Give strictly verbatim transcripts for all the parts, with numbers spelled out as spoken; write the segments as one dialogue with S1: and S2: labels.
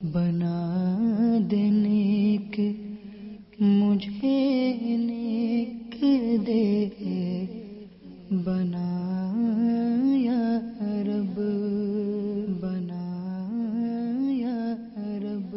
S1: بنا دے نیک مجھے نیک دے بنا یا رب بنا یا رب۔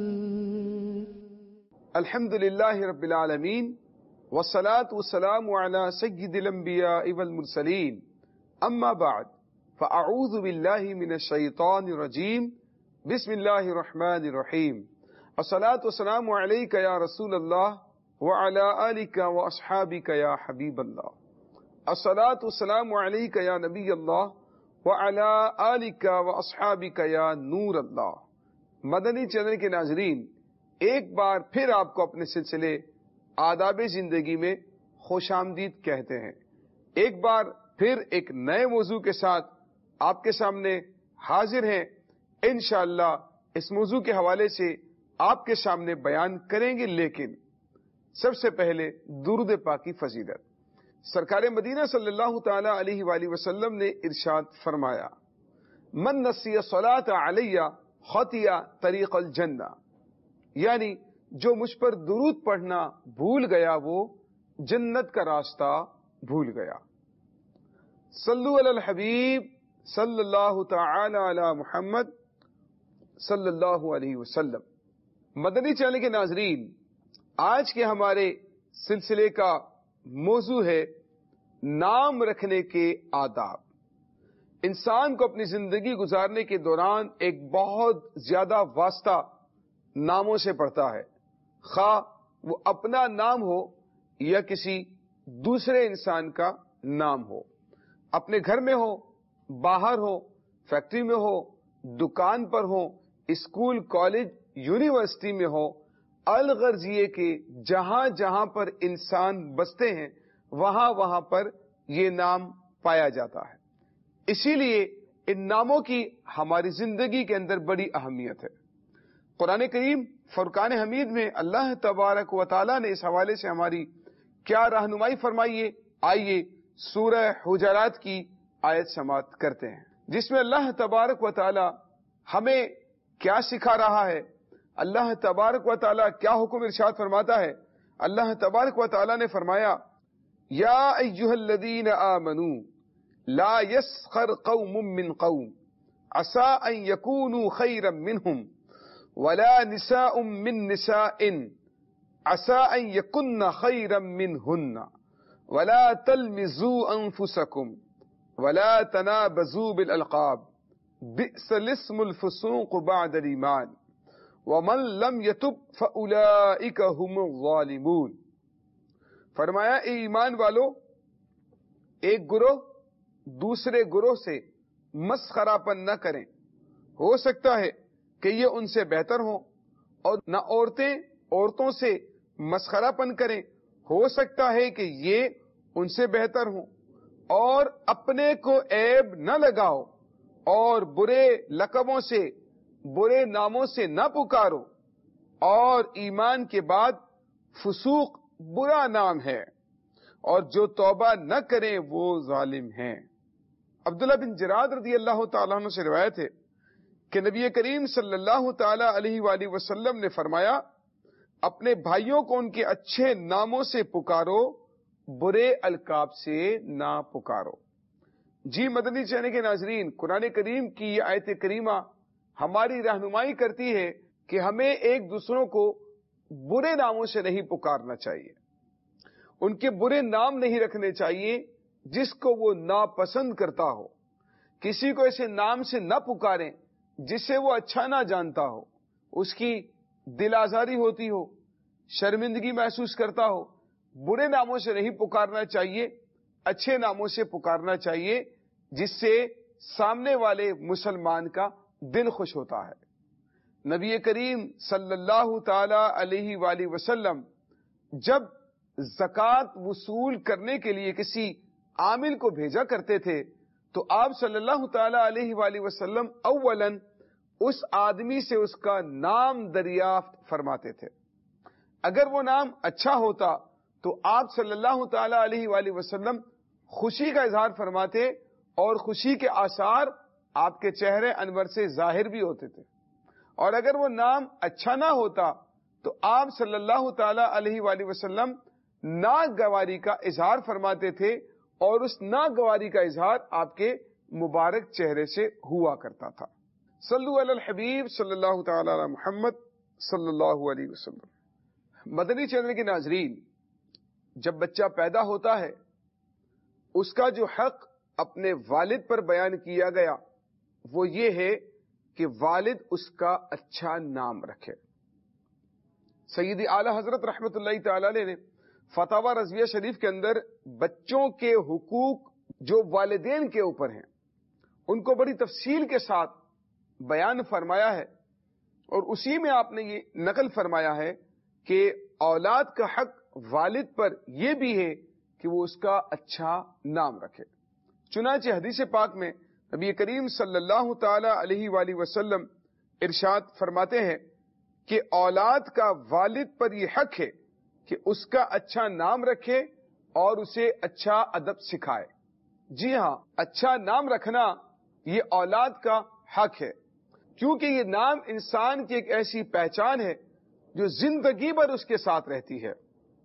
S2: الحمد للہ رب العالمین والصلاة والسلام علی سید الانبیاء والمرسلین، اما بعد فاعوذ باللہ من الشیطان الرجیم، بسم اللہ الرحمن الرحیم۔ الصلاة والسلام علیک یا رسول اللہ وعلی آلک واصحابک یا حبیب اللہ۔ الصلاة والسلام علیک یا نبی اللہ وعلی آلک واصحابک یا نور اللہ۔ مدنی چینل کے ناظرین، ایک بار پھر آپ کو اپنے سلسلے آداب زندگی میں خوش آمدید کہتے ہیں۔ ایک بار پھر ایک نئے موضوع کے ساتھ آپ کے سامنے حاضر ہیں۔ انشاءاللہ اس موضوع کے حوالے سے آپ کے سامنے بیان کریں گے، لیکن سب سے پہلے درود پاک کی فضیلت۔ سرکار مدینہ صلی اللہ تعالی علیہ وآلہ وسلم نے ارشاد فرمایا، من نسی الصلاۃ علی خطی طریق الجنہ، یعنی جو مجھ پر درود پڑھنا بھول گیا وہ جنت کا راستہ بھول گیا۔ صلو علی الحبیب صلی اللہ تعالی علی محمد صلی اللہ علیہ وسلم۔ مدنی چینل کے ناظرین، آج کے ہمارے سلسلے کا موضوع ہے نام رکھنے کے آداب۔ انسان کو اپنی زندگی گزارنے کے دوران ایک بہت زیادہ واسطہ ناموں سے پڑتا ہے، خواہ وہ اپنا نام ہو یا کسی دوسرے انسان کا نام ہو، اپنے گھر میں ہو، باہر ہو، فیکٹری میں ہو، دکان پر ہو، اسکول، کالج، یونیورسٹی میں ہو، الغرض یہ کہ جہاں جہاں پر انسان بستے ہیں وہاں وہاں پر یہ نام پایا جاتا ہے۔ اسی لیے ان ناموں کی ہماری زندگی کے اندر بڑی اہمیت ہے۔ قرآن کریم فرقان حمید میں اللہ تبارک و تعالیٰ نے اس حوالے سے ہماری کیا رہنمائی فرمائی ہے، آئیے سورہ حجرات کی آیت سماعت کرتے ہیں، جس میں اللہ تبارک و تعالیٰ ہمیں کیا سکھا رہا ہے۔ اللہ تبارک و تعالیٰ کیا حکم ارشاد فرماتا ہے۔ اللہ تبارک و تعالیٰ نے فرمایا، یا ایھا الذین آمنوا لا یسخر قوم من قوم عسى ان یکونوا خیرا منہم ولا نساء من نساء عسى ان یکن خیرا منہن ولا تلمزوا انفسکم ولا تنابزوا بالالقاب بئس الاسم الفسوق بعد الایمان ومن لم یتب فاولئک هم الظالمون۔ فرمایا، اے ایمان والو، ایک گروہ دوسرے گروہ سے مسخرہ پن نہ کریں۔ ہو سکتا ہے کہ یہ ان سے بہتر ہوں، اور نہ عورتیں عورتوں سے مسخرہ پن کریں۔ ہو سکتا ہے کہ یہ ان سے بہتر ہوں، اور اپنے کو عیب نہ لگاؤ اور برے لقبوں سے، برے ناموں سے نہ پکارو، اور ایمان کے بعد فسوق برا نام ہے، اور جو توبہ نہ کریں وہ ظالم ہیں۔ عبداللہ بن جراد رضی اللہ تعالیٰ عنہ سے روایت ہے کہ نبی کریم صلی اللہ تعالی علیہ وآلہ وسلم نے فرمایا، اپنے بھائیوں کو ان کے اچھے ناموں سے پکارو، برے القاب سے نہ پکارو۔ جی مدنی چینل کے ناظرین، قرآن کریم کی یہ آیت کریمہ ہماری رہنمائی کرتی ہے کہ ہمیں ایک دوسروں کو برے ناموں سے نہیں پکارنا چاہیے، ان کے برے نام نہیں رکھنے چاہیے جس کو وہ ناپسند کرتا ہو۔ کسی کو ایسے نام سے نہ پکاریں جسے وہ اچھا نہ جانتا ہو، اس کی دل آزاری ہوتی ہو، شرمندگی محسوس کرتا ہو۔ برے ناموں سے نہیں پکارنا چاہیے، اچھے ناموں سے پکارنا چاہیے جس سے سامنے والے مسلمان کا دل خوش ہوتا ہے۔ نبی کریم صلی اللہ تعالی علیہ وآلہ وسلم جب زکوٰۃ وصول کرنے کے لیے کسی عامل کو بھیجا کرتے تھے تو آپ صلی اللہ تعالی علیہ وآلہ وسلم اولاً اس آدمی سے اس کا نام دریافت فرماتے تھے۔ اگر وہ نام اچھا ہوتا تو آپ صلی اللہ تعالی علیہ وآلہ وسلم خوشی کا اظہار فرماتے اور خوشی کے آثار آپ کے چہرے انور سے ظاہر بھی ہوتے تھے۔ اور اگر وہ نام اچھا نہ ہوتا تو آپ صلی اللہ تعالی علیہ وآلہ وسلم ناگواری کا اظہار فرماتے تھے، اور اس ناگواری کا اظہار آپ کے مبارک چہرے سے ہوا کرتا تھا۔ صلو علی الحبیب صلی اللہ تعالی علی محمد صلی اللہ علیہ وسلم۔ مدنی چینل کے ناظرین، جب بچہ پیدا ہوتا ہے اس کا جو حق اپنے والد پر بیان کیا گیا وہ یہ ہے کہ والد اس کا اچھا نام رکھے۔ سیدی اعلی حضرت رحمت اللہ تعالی علیہ نے فتاوی رضویہ شریف کے اندر بچوں کے حقوق جو والدین کے اوپر ہیں ان کو بڑی تفصیل کے ساتھ بیان فرمایا ہے، اور اسی میں آپ نے یہ نقل فرمایا ہے کہ اولاد کا حق والد پر یہ بھی ہے کہ وہ اس کا اچھا نام رکھے۔ چنانچہ حدیث پاک میں نبی کریم صلی اللہ تعالی علیہ وآلہ وسلم ارشاد فرماتے ہیں کہ اولاد کا والد پر یہ حق ہے کہ اس کا اچھا نام رکھے اور اسے اچھا ادب سکھائے۔ جی ہاں، اچھا نام رکھنا یہ اولاد کا حق ہے، کیونکہ یہ نام انسان کی ایک ایسی پہچان ہے جو زندگی بھر اس کے ساتھ رہتی ہے،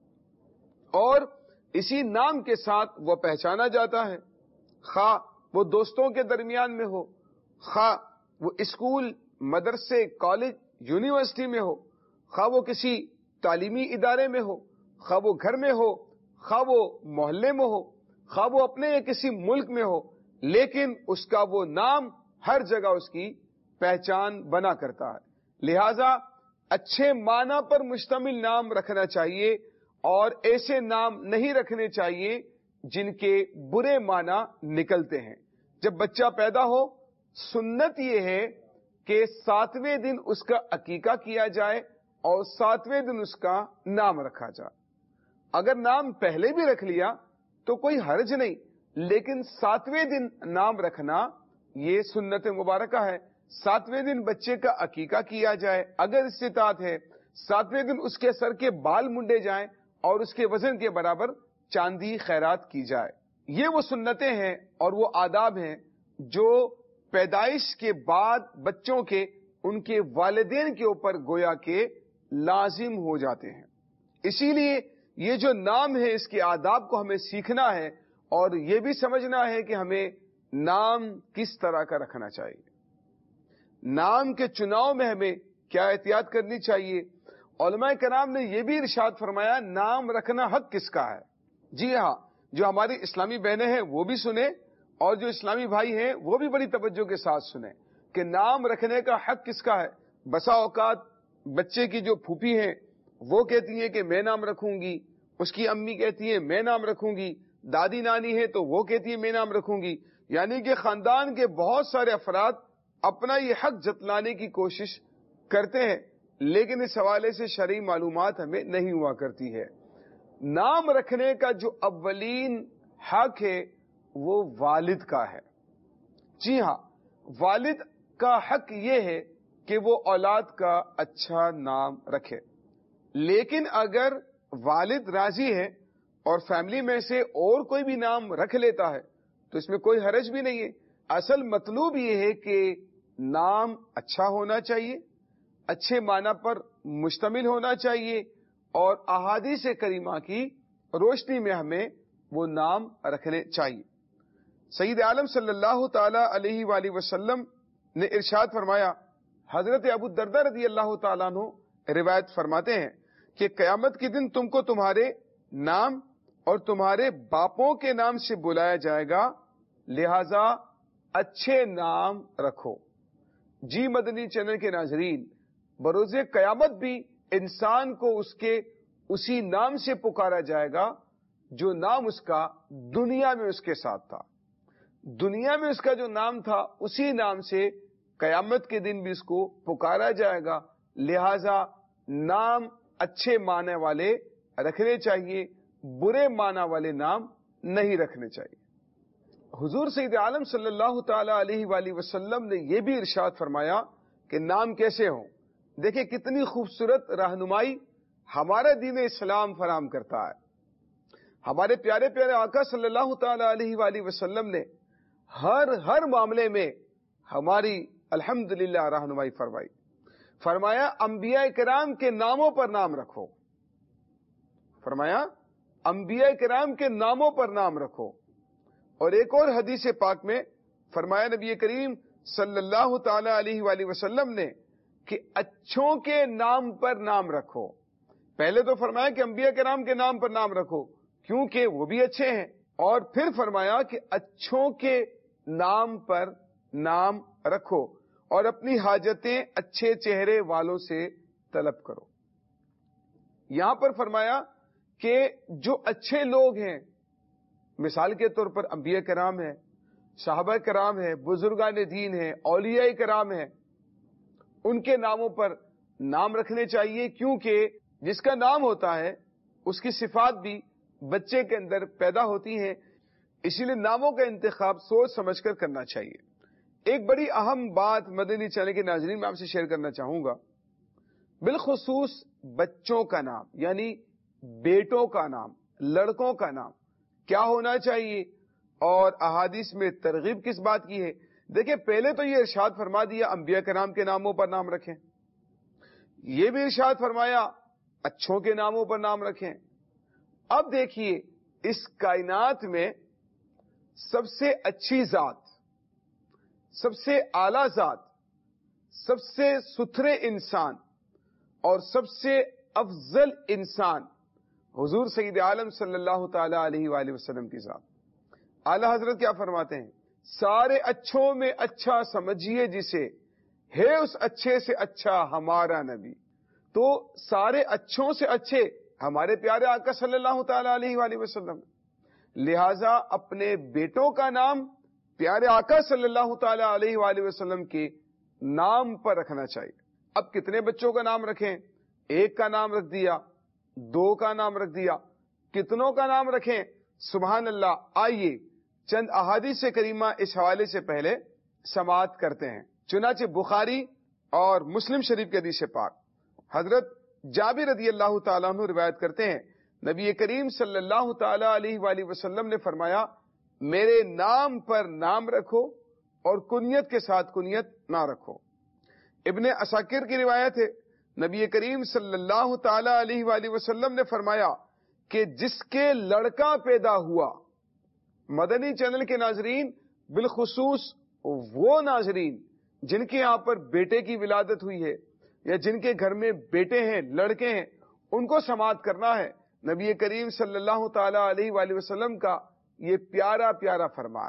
S2: اور اسی نام کے ساتھ وہ پہچانا جاتا ہے، خواہ وہ دوستوں کے درمیان میں ہو، خواہ وہ اسکول، مدرسے، کالج، یونیورسٹی میں ہو، خواہ وہ کسی تعلیمی ادارے میں ہو، خواہ وہ گھر میں ہو، خواہ وہ محلے میں ہو، خواہ وہ اپنے یا کسی ملک میں ہو، لیکن اس کا وہ نام ہر جگہ اس کی پہچان بنا کرتا ہے۔ لہذا اچھے معنی پر مشتمل نام رکھنا چاہیے، اور ایسے نام نہیں رکھنے چاہیے جن کے برے معنی نکلتے ہیں۔ جب بچہ پیدا ہو سنت یہ ہے کہ ساتویں دن اس کا عقیقہ کیا جائے اور ساتویں دن اس کا نام رکھا جائے۔ اگر نام پہلے بھی رکھ لیا تو کوئی حرج نہیں، لیکن ساتویں دن نام رکھنا یہ سنت مبارکہ ہے۔ ساتویں دن بچے کا عقیقہ کیا جائے، اگر استطاعت ہے ساتویں دن اس کے سر کے بال منڈے جائیں اور اس کے وزن کے برابر چاندی خیرات کی جائے۔ یہ وہ سنتیں ہیں اور وہ آداب ہیں جو پیدائش کے بعد بچوں کے ان کے والدین کے اوپر گویا کے لازم ہو جاتے ہیں۔ اسی لیے یہ جو نام ہے اس کے آداب کو ہمیں سیکھنا ہے، اور یہ بھی سمجھنا ہے کہ ہمیں نام کس طرح کا رکھنا چاہیے، نام کے چناؤ میں ہمیں کیا احتیاط کرنی چاہیے۔ علماء کرام نے یہ بھی ارشاد فرمایا نام رکھنا حق کس کا ہے۔ جی ہاں، جو ہماری اسلامی بہنیں ہیں وہ بھی سنیں، اور جو اسلامی بھائی ہیں وہ بھی بڑی توجہ کے ساتھ سنیں کہ نام رکھنے کا حق کس کا ہے۔ بسا اوقات بچے کی جو پھوپھی ہیں وہ کہتی ہیں کہ میں نام رکھوں گی، اس کی امی کہتی ہیں میں نام رکھوں گی، دادی نانی ہے تو وہ کہتی ہے میں نام رکھوں گی، یعنی کہ خاندان کے بہت سارے افراد اپنا یہ حق جتلانے کی کوشش کرتے ہیں، لیکن اس حوالے سے شرعی معلومات ہمیں نہیں ہوا کرتی ہے۔ نام رکھنے کا جو اولین حق ہے وہ والد کا ہے۔ جی ہاں، والد کا حق یہ ہے کہ وہ اولاد کا اچھا نام رکھے، لیکن اگر والد راضی ہے اور فیملی میں سے اور کوئی بھی نام رکھ لیتا ہے تو اس میں کوئی حرج بھی نہیں ہے۔ اصل مطلوب یہ ہے کہ نام اچھا ہونا چاہیے، اچھے معنی پر مشتمل ہونا چاہیے، اور احادیث کریمہ کی روشنی میں ہمیں وہ نام رکھنے چاہیے۔ سید عالم صلی اللہ تعالی علیہ وآلہ وسلم نے ارشاد فرمایا، حضرت ابو الدرداء رضی اللہ تعالیٰ عنہ روایت فرماتے ہیں کہ قیامت کے دن تم کو تمہارے نام اور تمہارے باپوں کے نام سے بلایا جائے گا، لہذا اچھے نام رکھو۔ جی مدنی چینل کے ناظرین، بروز قیامت بھی انسان کو اس کے اسی نام سے پکارا جائے گا جو نام اس کا دنیا میں اس کے ساتھ تھا۔ دنیا میں اس کا جو نام تھا اسی نام سے قیامت کے دن بھی اس کو پکارا جائے گا، لہذا نام اچھے معنی والے رکھنے چاہیے، برے معنی والے نام نہیں رکھنے چاہیے۔ حضور سید عالم صلی اللہ تعالی علیہ وآلہ وسلم نے یہ بھی ارشاد فرمایا کہ نام کیسے ہوں۔ دیکھیں کتنی خوبصورت رہنمائی ہمارا دین اسلام فراہم کرتا ہے۔ ہمارے پیارے پیارے آقا صلی اللہ تعالی علیہ وآلہ وسلم نے ہر ہر معاملے میں ہماری الحمدللہ رہنمائی فرمائی۔ فرمایا انبیاء کرام کے ناموں پر نام رکھو، فرمایا انبیاء کرام کے ناموں پر نام رکھو۔ اور ایک اور حدیث پاک میں فرمایا نبی کریم صلی اللہ تعالی علیہ وآلہ وسلم نے کہ اچھوں کے نام پر نام رکھو۔ پہلے تو فرمایا کہ انبیاء کرام کے نام پر نام رکھو کیونکہ وہ بھی اچھے ہیں، اور پھر فرمایا کہ اچھوں کے نام پر نام رکھو اور اپنی حاجتیں اچھے چہرے والوں سے طلب کرو۔ یہاں پر فرمایا کہ جو اچھے لوگ ہیں، مثال کے طور پر انبیاء کرام ہیں، صحابہ کرام ہیں، بزرگان دین ہیں، اولیاء کرام ہیں، ان کے ناموں پر نام رکھنے چاہیے، کیونکہ جس کا نام ہوتا ہے اس کی صفات بھی بچے کے اندر پیدا ہوتی ہیں، اسی لیے ناموں کا انتخاب سوچ سمجھ کر کرنا چاہیے۔ ایک بڑی اہم بات مدنی چینل کے ناظرین میں آپ سے شیئر کرنا چاہوں گا، بالخصوص بچوں کا نام، یعنی بیٹوں کا نام، لڑکوں کا نام کیا ہونا چاہیے اور احادیث میں ترغیب کس بات کی ہے۔ دیکھیں، پہلے تو یہ ارشاد فرما دیا انبیاء کرام کے ناموں پر نام رکھیں، یہ بھی ارشاد فرمایا اچھوں کے ناموں پر نام رکھیں۔ اب دیکھیے، اس کائنات میں سب سے اچھی ذات، سب سے اعلی ذات، سب سے ستھرے انسان اور سب سے افضل انسان حضور سید عالم صلی اللہ تعالی علیہ وآلہ وسلم کی ذات۔ اعلی حضرت کیا فرماتے ہیں؟ سارے اچھوں میں اچھا سمجھیے جسے، ہے اس اچھے سے اچھا ہمارا نبی۔ تو سارے اچھوں سے اچھے ہمارے پیارے آقا صلی اللہ تعالی علیہ وآلہ وسلم، لہذا اپنے بیٹوں کا نام پیارے آقا صلی اللہ تعالی علیہ وآلہ وسلم کے نام پر رکھنا چاہیے۔ اب کتنے بچوں کا نام رکھیں؟ ایک کا نام رکھ دیا، دو کا نام رکھ دیا، کتنوں کا نام رکھیں؟ سبحان اللہ۔ آئیے چند احادیث کریمہ اس حوالے سے پہلے سماعت کرتے ہیں۔ چنانچہ بخاری اور مسلم شریف کے حدیث پاک حضرت جابر رضی اللہ تعالیٰ عنہ روایت کرتے ہیں، نبی کریم صلی اللہ تعالی علیہ وآلہ وسلم نے فرمایا، میرے نام پر نام رکھو اور کنیت کے ساتھ کنیت نہ رکھو۔ ابن عساکر کی روایت ہے، نبی کریم صلی اللہ تعالی علیہ وآلہ وسلم نے فرمایا کہ جس کے لڑکا پیدا ہوا، مدنی چینل کے ناظرین، بالخصوص وہ ناظرین جن کے یہاں پر بیٹے کی ولادت ہوئی ہے یا جن کے گھر میں بیٹے ہیں، لڑکے ہیں، ان کو سماعت کرنا ہے نبی کریم صلی اللہ تعالی علیہ وآلہ وسلم کا یہ پیارا پیارا فرمان۔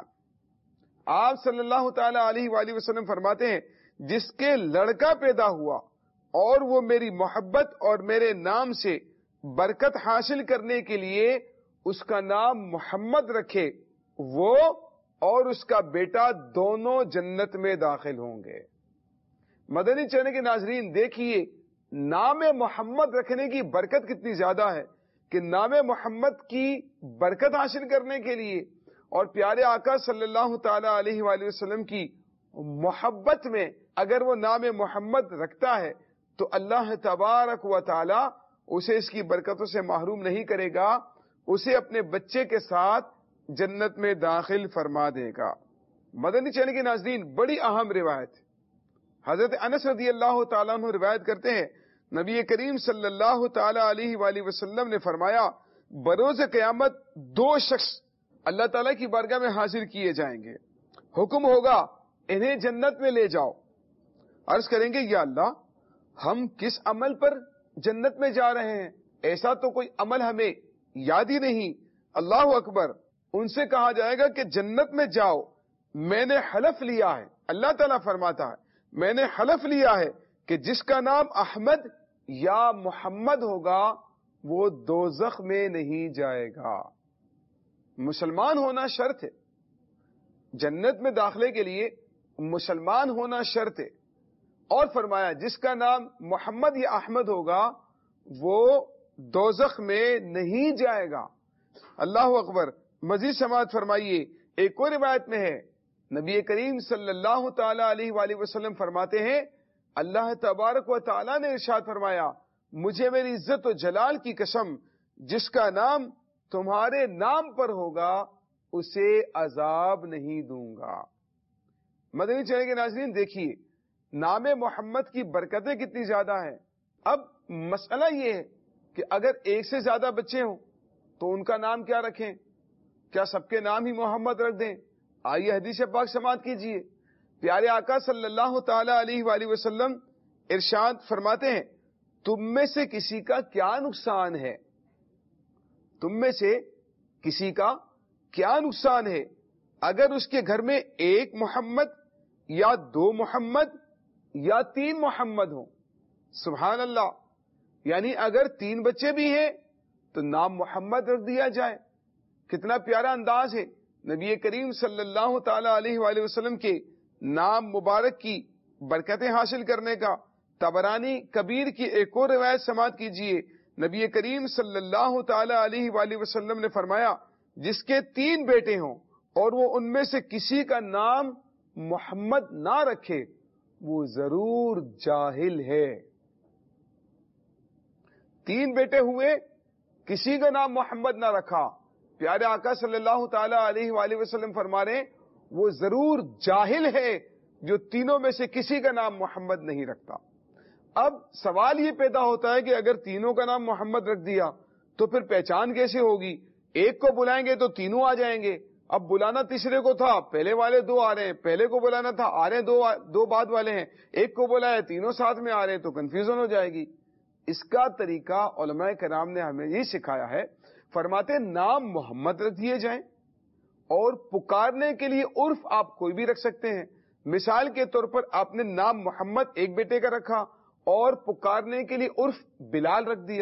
S2: آپ صلی اللہ تعالی علیہ وآلہ وسلم فرماتے ہیں، جس کے لڑکا پیدا ہوا اور وہ میری محبت اور میرے نام سے برکت حاصل کرنے کے لیے اس کا نام محمد رکھے، وہ اور اس کا بیٹا دونوں جنت میں داخل ہوں گے۔ مدنی چینل کے ناظرین دیکھیے، نام محمد رکھنے کی برکت کتنی زیادہ ہے کہ نام محمد کی برکت حاصل کرنے کے لیے اور پیارے آقا صلی اللہ تعالی علیہ وآلہ وسلم کی محبت میں اگر وہ نام محمد رکھتا ہے تو اللہ تبارک و تعالی اسے اس کی برکتوں سے محروم نہیں کرے گا، اسے اپنے بچے کے ساتھ جنت میں داخل فرما دے گا۔ مدنی چینل کے ناظرین، بڑی اہم روایت، حضرت انس رضی اللہ تعالیٰ عنہ روایت کرتے ہیں، نبی کریم صلی اللہ تعالی علیہ وآلہ وسلم نے فرمایا، بروز قیامت دو شخص اللہ تعالیٰ کی بارگاہ میں حاضر کیے جائیں گے، حکم ہوگا انہیں جنت میں لے جاؤ۔ عرض کریں گے، یا اللہ، ہم کس عمل پر جنت میں جا رہے ہیں؟ ایسا تو کوئی عمل ہمیں یاد ہی نہیں۔ اللہ اکبر۔ ان سے کہا جائے گا کہ جنت میں جاؤ، میں نے حلف لیا ہے، اللہ تعالیٰ فرماتا ہے، میں نے حلف لیا ہے کہ جس کا نام احمد یا محمد ہوگا وہ دوزخ میں نہیں جائے گا۔ مسلمان ہونا شرط ہے، جنت میں داخلے کے لیے مسلمان ہونا شرط ہے، اور فرمایا جس کا نام محمد یا احمد ہوگا وہ دوزخ میں نہیں جائے گا۔ اللہ اکبر۔ مزید سماعت فرمائیے، ایک اور روایت میں ہے، نبی کریم صلی اللہ تعالی علیہ وآلہ وسلم فرماتے ہیں، اللہ تبارک و تعالی نے ارشاد فرمایا، مجھے میری عزت و جلال کی قسم، جس کا نام تمہارے نام پر ہوگا اسے عذاب نہیں دوں گا۔ مدنی چینل کے ناظرین دیکھیے، نام محمد کی برکتیں کتنی زیادہ ہیں. اب مسئلہ یہ ہے کہ اگر ایک سے زیادہ بچے ہوں تو ان کا نام کیا رکھیں؟ کیا سب کے نام ہی محمد رکھ دیں؟ آئیے حدیث پاک سماعت کیجئے. پیارے آقا صلی اللہ تعالی علیہ وآلہ وسلم ارشاد فرماتے ہیں تم میں سے کسی کا کیا نقصان ہے تم میں سے کسی کا کیا نقصان ہے اگر اس کے گھر میں ایک محمد یا دو محمد یا تین محمد ہوں. سبحان اللہ. یعنی اگر تین بچے بھی ہیں تو نام محمد رکھ دیا جائے. کتنا پیارا انداز ہے نبی کریم صلی اللہ تعالی علیہ وآلہ وسلم کے نام مبارک کی برکتیں حاصل کرنے کا. طبرانی کبیر کی ایک اور روایت سماعت کیجیے. نبی کریم صلی اللہ تعالی علیہ وآلہ وسلم نے فرمایا جس کے تین بیٹے ہوں اور وہ ان میں سے کسی کا نام محمد نہ رکھے وہ ضرور جاہل ہے. تین بیٹے ہوئے کسی کا نام محمد نہ رکھا, پیارے آقا صلی اللہ تعالی علیہ وآلہ وسلم فرما رہے وہ ضرور جاہل ہے جو تینوں میں سے کسی کا نام محمد نہیں رکھتا. اب سوال یہ پیدا ہوتا ہے کہ اگر تینوں کا نام محمد رکھ دیا تو پھر پہچان کیسے ہوگی؟ ایک کو بلائیں گے تو تینوں آ جائیں گے. اب بلانا تیسرے کو تھا, پہلے والے دو آ رہے ہیں, پہلے کو بلانا تھا, آ رہے دو دو بعد والے ہیں, ایک کو بلایا تینوں ساتھ میں آ رہے ہیں تو کنفیوژن ہو جائے گی. اس کا طریقہ علماء کرام نے ہمیں یہ سکھایا ہے, فرماتے نام محمد رکھ دیے جائیں اور پکارنے کے لیے عرف آپ کوئی بھی رکھ سکتے ہیں. مثال کے طور پر آپ نے نام محمد ایک بیٹے کا رکھا اور پکارنے کے لیے عرف بلال رکھ دیا.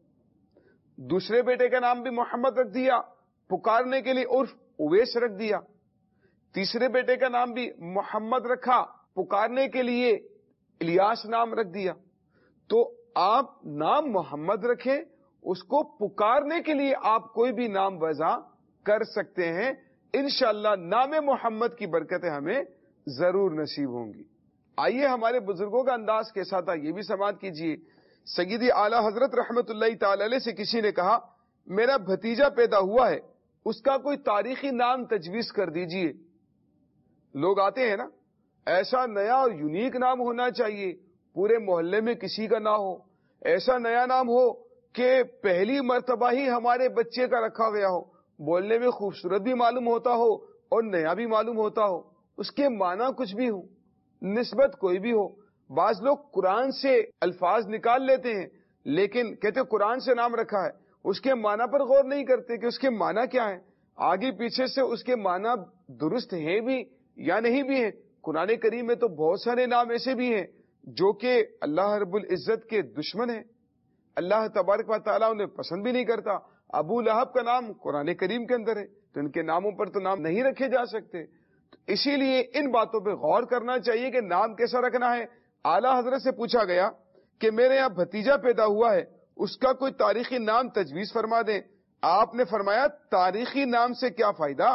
S2: دوسرے بیٹے کا نام بھی محمد رکھ دیا, پکارنے کے لیے عرف اویس رکھ دیا. تیسرے بیٹے کا نام بھی محمد رکھا, پکارنے کے لیے الیاس نام رکھ دیا. تو آپ نام محمد رکھیں, اس کو پکارنے کے لیے آپ کوئی بھی نام وضع کر سکتے ہیں. انشاءاللہ نام محمد کی برکتیں ہمیں ضرور نصیب ہوں گی. آئیے ہمارے بزرگوں کا انداز کیسا تھا یہ بھی سماعت کیجیے. سیدی اعلی حضرت رحمت اللہ تعالی علیہ سے کسی نے کہا میرا بھتیجا پیدا ہوا ہے, اس کا کوئی تاریخی نام تجویز کر دیجئے. لوگ آتے ہیں نا, ایسا نیا اور یونیک نام ہونا چاہیے, پورے محلے میں کسی کا نہ ہو. ایسا نیا نام ہو کہ پہلی مرتبہ ہی ہمارے بچے کا رکھا گیا ہو, بولنے میں خوبصورت بھی معلوم ہوتا ہو اور نیا بھی معلوم ہوتا ہو, اس کے معنی کچھ بھی ہو, نسبت کوئی بھی ہو. بعض لوگ قرآن سے الفاظ نکال لیتے ہیں لیکن کہتے قرآن سے نام رکھا ہے, اس کے معنی پر غور نہیں کرتے کہ اس کے معنی کیا ہے, آگے پیچھے سے اس کے معنی درست ہیں بھی یا نہیں بھی ہیں. قرآن کریم میں تو بہت سارے نام ایسے بھی ہیں جو کہ اللہ رب العزت کے دشمن ہیں, اللہ تبارک و تعالیٰ انہیں پسند بھی نہیں کرتا. ابو لہب کا نام قرآن کریم کے اندر ہے تو ان کے ناموں پر تو نام نہیں رکھے جا سکتے. اسی لیے ان باتوں پہ غور کرنا چاہیے کہ نام کیسا رکھنا ہے. اعلی حضرت سے پوچھا گیا کہ میرے یہاں بھتیجا پیدا ہوا ہے, اس کا کوئی تاریخی نام تجویز فرما دیں. آپ نے فرمایا تاریخی نام سے کیا فائدہ,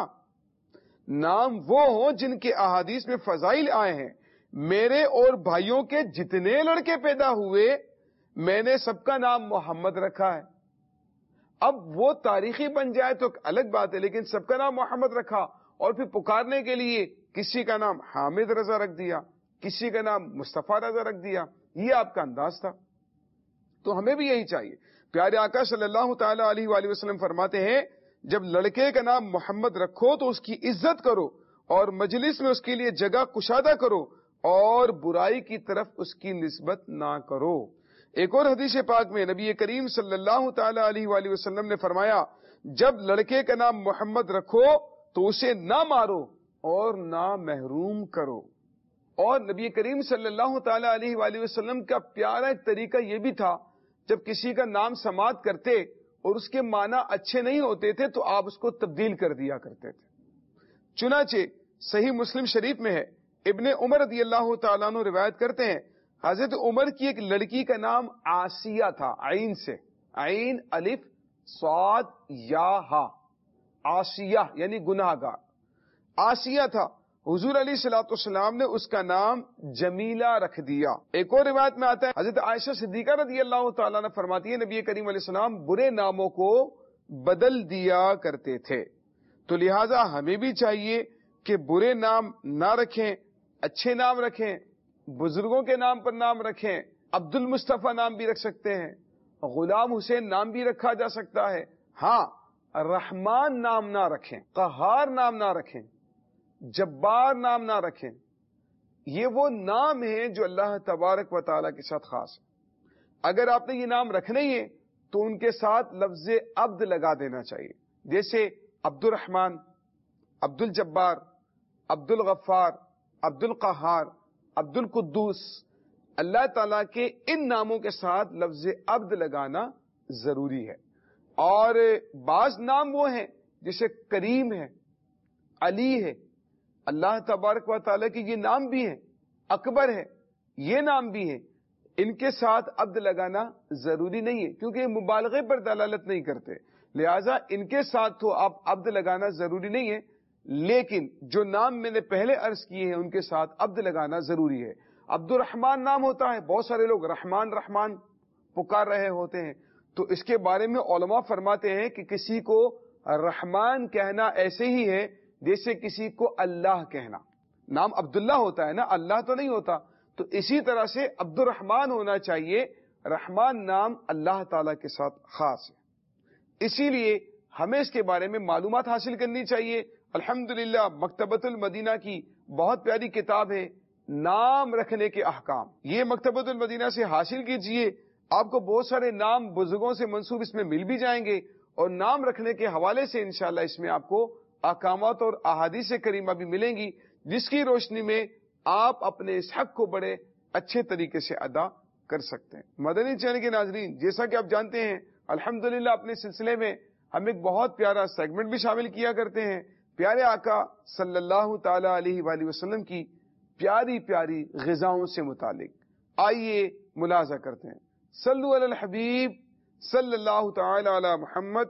S2: نام وہ ہوں جن کے احادیث میں فضائل آئے ہیں. میرے اور بھائیوں کے جتنے لڑکے پیدا ہوئے میں نے سب کا نام محمد رکھا ہے. اب وہ تاریخی بن جائے تو الگ بات ہے, لیکن سب کا نام محمد رکھا اور پھر پکارنے کے لیے کسی کا نام حامد رضا رکھ دیا, کسی کا نام مصطفیٰ رضا رکھ دیا. یہ آپ کا انداز تھا. تو ہمیں بھی یہی چاہیے. پیارے آقا صلی اللہ تعالی علیہ وآلہ وسلم فرماتے ہیں جب لڑکے کا نام محمد رکھو تو اس کی عزت کرو اور مجلس میں اس کے لیے جگہ کشادہ کرو اور برائی کی طرف اس کی نسبت نہ کرو. ایک اور حدیث پاک میں نبی کریم صلی اللہ تعالی علیہ وآلہ وسلم نے فرمایا جب لڑکے کا نام محمد رکھو تو اسے نہ مارو اور نہ محروم کرو. اور نبی کریم صلی اللہ تعالی علیہ وآلہ وسلم کا پیارا ایک طریقہ یہ بھی تھا, جب کسی کا نام سماعت کرتے اور اس کے معنی اچھے نہیں ہوتے تھے تو آپ اس کو تبدیل کر دیا کرتے تھے. چنانچہ صحیح مسلم شریف میں ہے, ابن عمر رضی اللہ تعالیٰ عنہ روایت کرتے ہیں حضرت عمر کی ایک لڑکی کا نام آسیہ تھا, عین سے, عین الف صاد یا ہا, آسیہ یعنی گناہ گار, آسیہ تھا. حضور علیہ الصلوۃ والسلام نے اس کا نام جمیلہ رکھ دیا. ایک اور روایت میں آتا ہے حضرت عائشہ صدیقہ رضی اللہ تعالیٰ نے فرماتی ہے نبی کریم علیہ السلام برے ناموں کو بدل دیا کرتے تھے. تو لہٰذا ہمیں بھی چاہیے کہ برے نام نہ رکھیں, اچھے نام رکھیں. بزرگوں کے نام پر نام رکھیں، عبد المصطفیٰ نام بھی رکھ سکتے ہیں، غلام حسین نام بھی رکھا جا سکتا ہے. ہاں، رحمان نام نہ رکھیں، قہار نام نہ رکھیں، جبار نام نہ رکھیں. یہ وہ نام ہیں جو اللہ تبارک و تعالیٰ کے ساتھ خاص ہے. اگر آپ نے یہ نام رکھنے ہی ہیں تو ان کے ساتھ لفظ عبد لگا دینا چاہیے. جیسے عبد الرحمن، عبد الجبار، عبد الغفار، عبد القہار، عبد القدوس. اللہ تعالیٰ کے ان ناموں کے ساتھ لفظ عبد لگانا ضروری ہے. اور بعض نام وہ ہیں جیسے کریم ہے، علی ہے، اللہ تبارک و تعالیٰ کے یہ نام بھی ہیں، اکبر ہے، یہ نام بھی ہیں. ان کے ساتھ عبد لگانا ضروری نہیں ہے کیونکہ یہ مبالغے پر دلالت نہیں کرتے، لہذا ان کے ساتھ تو آپ عبد لگانا ضروری نہیں ہے. لیکن جو نام میں نے پہلے عرض کیے ہیں ان کے ساتھ عبد لگانا ضروری ہے. عبد الرحمن نام ہوتا ہے، بہت سارے لوگ رحمان رحمان پکار رہے ہوتے ہیں، تو اس کے بارے میں علماء فرماتے ہیں کہ کسی کو رحمان کہنا ایسے ہی ہے جیسے کسی کو اللہ کہنا. نام عبداللہ ہوتا ہے نا، اللہ تو نہیں ہوتا. تو اسی طرح سے عبد الرحمن ہونا چاہیے. رحمان نام اللہ تعالیٰ کے ساتھ خاص ہے، اسی لیے ہمیں اس کے بارے میں معلومات حاصل کرنی چاہیے. الحمدللہ مکتبۃ المدینہ کی بہت پیاری کتاب ہے نام رکھنے کے احکام. یہ مکتبۃ المدینہ سے حاصل کیجئے، آپ کو بہت سارے نام بزرگوں سے منسوب اس میں مل بھی جائیں گے، اور نام رکھنے کے حوالے سے انشاءاللہ اس میں آپ کو احکامات اور احادیث کریمہ بھی ملیں گی، جس کی روشنی میں آپ اپنے اس حق کو بڑے اچھے طریقے سے ادا کر سکتے ہیں. مدنی چینل کے ناظرین، جیسا کہ آپ جانتے ہیں الحمدللہ اپنے سلسلے میں ہم ایک بہت پیارا سیگمنٹ بھی شامل کیا کرتے ہیں، پیارے آقا صلی اللہ تعالی علیہ وآلہ وسلم کی پیاری پیاری غذاؤں سے متعلق. آئیے ملاحظہ کرتے ہیں. صلو علی الحبیب صلی اللہ تعالی علی محمد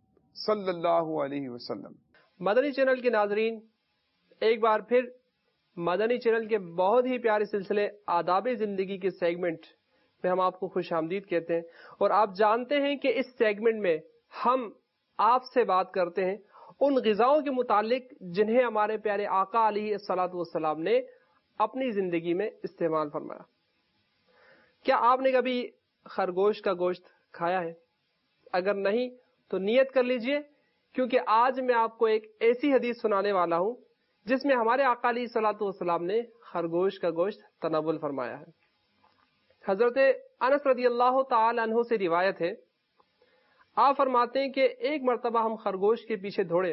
S2: صلی اللہ علیہ وسلم.
S3: مدنی چینل کے ناظرین، ایک بار پھر مدنی چینل کے بہت ہی پیارے سلسلے آداب زندگی کے سیگمنٹ میں ہم آپ کو خوش آمدید کہتے ہیں. اور آپ جانتے ہیں کہ اس سیگمنٹ میں ہم آپ سے بات کرتے ہیں ان غذاؤں کے متعلق جنہیں ہمارے پیارے آقا علیہ الصلوۃ والسلام نے اپنی زندگی میں استعمال فرمایا. کیا آپ نے کبھی خرگوش کا گوشت کھایا ہے؟ اگر نہیں تو نیت کر لیجئے، کیونکہ آج میں آپ کو ایک ایسی حدیث سنانے والا ہوں جس میں ہمارے آقا علیہ الصلوۃ والسلام نے خرگوش کا گوشت تناول فرمایا ہے. حضرت انس رضی اللہ تعالی عنہ سے روایت ہے، آپ فرماتے ہیں کہ ایک مرتبہ ہم خرگوش کے پیچھے دوڑے،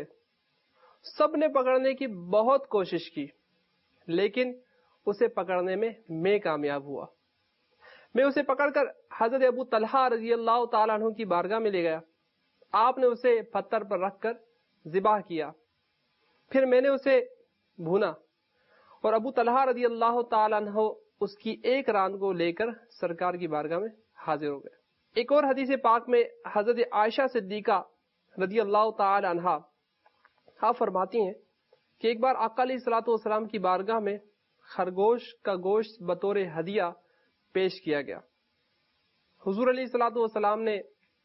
S3: سب نے پکڑنے کی بہت کوشش کی لیکن اسے پکڑنے میں میں کامیاب ہوا. میں اسے پکڑ کر حضرت ابو طلحہ رضی اللہ تعالیٰ عنہ کی بارگاہ میں لے گیا. آپ نے اسے پتھر پر رکھ کر ذبح کیا، پھر میں نے اسے بھونا اور ابو طلحہ رضی اللہ تعالیٰ عنہ اس کی ایک ران کو لے کر سرکار کی بارگاہ میں حاضر ہو گئے. ایک اور حدیث پاک میں حضرت عائشہ صدیقہ رضی اللہ تعالی عنہا آپ فرماتی ہیں کہ ایک بار آقا علیہ الصلوۃ والسلام کی بارگاہ میں خرگوش کا گوشت بطور ہدیہ پیش کیا گیا. حضور علیہ الصلوۃ والسلام نے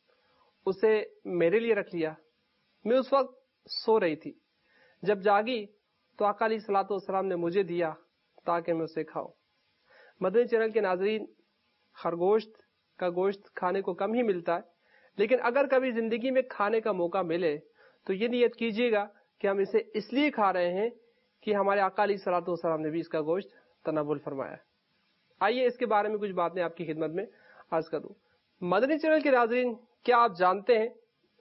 S3: اسے میرے لیے رکھ لیا. میں اس وقت سو رہی تھی، جب جاگی تو آقا علیہ الصلوۃ والسلام نے مجھے دیا تاکہ میں اسے کھاؤں. مدنی چینل کے ناظرین، خرگوشت کا گوشت کھانے کو کم ہی ملتا ہے، لیکن اگر کبھی زندگی میں کھانے کا موقع ملے تو یہ نیت کیجیے گا کہ ہم اسے اس لیے کھا رہے ہیں کہ ہمارے آقا علیہ الصلوۃ والسلام نے بھی اس کا گوشت تناول فرمایا. آئیے اس کے بارے میں کچھ باتیں آپ کی خدمت میں عرض کر دوں. مدنی چینل کے ناظرین، کیا آپ جانتے ہیں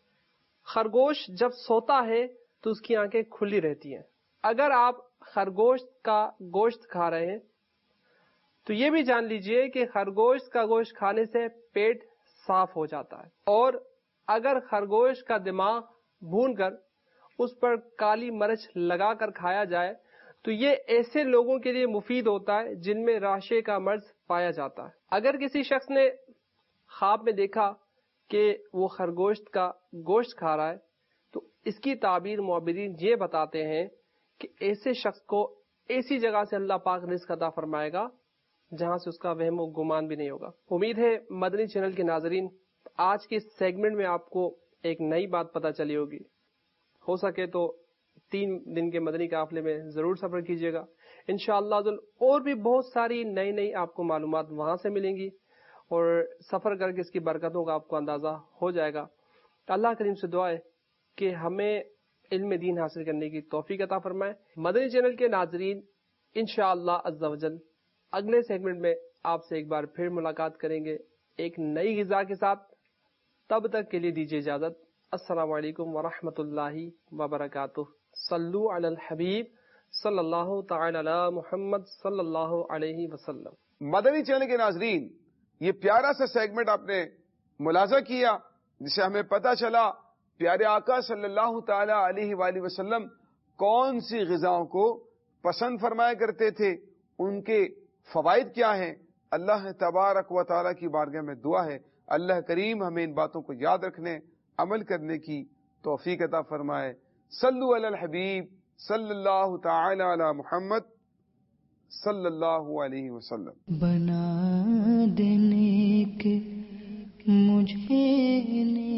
S3: خرگوش جب سوتا ہے تو اس کی آنکھیں کھلی رہتی ہیں. اگر آپ خرگوش کا گوشت کھا رہے ہیں تو یہ بھی جان لیجئے کہ خرگوش کا گوشت کھانے سے پیٹ صاف ہو جاتا ہے، اور اگر خرگوش کا دماغ بھون کر اس پر کالی مرچ لگا کر کھایا جائے تو یہ ایسے لوگوں کے لیے مفید ہوتا ہے جن میں راشے کا مرض پایا جاتا ہے. اگر کسی شخص نے خواب میں دیکھا کہ وہ خرگوش کا گوشت کھا رہا ہے تو اس کی تعبیر معبرین یہ بتاتے ہیں کہ ایسے شخص کو ایسی جگہ سے اللہ پاک رزق عطا فرمائے گا جہاں سے اس کا وہم و گمان بھی نہیں ہوگا. امید ہے مدنی چینل کے ناظرین آج کے سیگمنٹ میں آپ کو ایک نئی بات پتہ چلی ہوگی. ہو سکے تو تین دن کے مدنی قافلے میں ضرور سفر کیجیے گا. انشاءاللہ اور بھی بہت ساری نئی نئی آپ کو معلومات وہاں سے ملیں گی، اور سفر کر کے اس کی برکتوں کا آپ کو اندازہ ہو جائے گا۔ اللہ کریم سے دعا ہے کہ ہمیں علم دین حاصل کرنے کی توفیق عطا فرمائے۔ مدنی چینل کے ناظرین، انشاءاللہ عز و جل اگلے سیگمنٹ میں آپ سے ایک بار پھر ملاقات کریں گے ایک نئی غذا کے ساتھ۔ تب تک کے لیے دیجیے اجازت۔ السلام علیکم ورحمۃ اللہ وبرکاتہ۔ صلو علی الحبیب صلی اللہ تعالی علی محمد صلی اللہ علیہ وسلم۔
S2: مدنی چینل کے ناظرین، یہ پیارا سا سیگمنٹ آپ نے ملاحظہ کیا جس سے ہمیں پتہ چلا پیارے آقا صلی اللہ تعالی علیہ وآلہ وسلم کون سی غذاؤں کو پسند فرمایا کرتے تھے، ان کے فوائد کیا ہیں۔ اللہ تبارک و تعالی کی بارگاہ میں دعا ہے اللہ کریم ہمیں ان باتوں کو یاد رکھنے، عمل کرنے کی توفیق عطا فرمائے۔ صلو علی الحبیب صلی اللہ تعالی علی محمد صلی اللہ علیہ وسلم۔
S1: بنا دینے کے مجھے